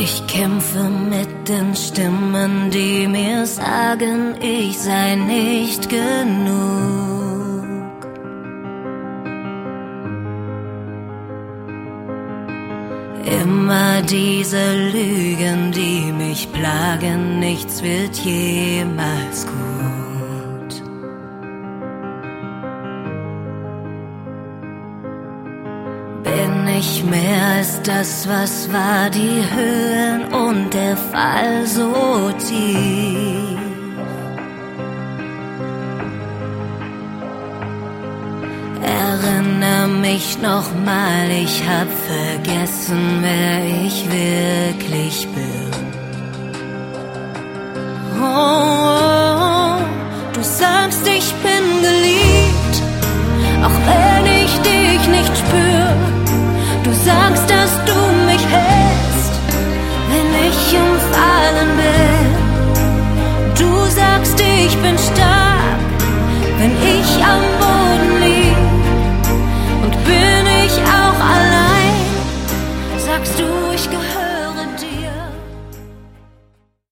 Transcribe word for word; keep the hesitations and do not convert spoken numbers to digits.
Ich kämpfe mit den Stimmen, die mir sagen, ich sei nicht genug. Immer diese Lügen, die mich plagen, nichts wird jemals gut. Bin ich mehr als das, was war, die Höhen und der Fall so tief? Erinnere mich noch mal, ich hab vergessen, wer ich wirklich bin. Oh, oh, du sagst, ich bin geliebt, auch wenn ich dich nicht spür. Du sagst,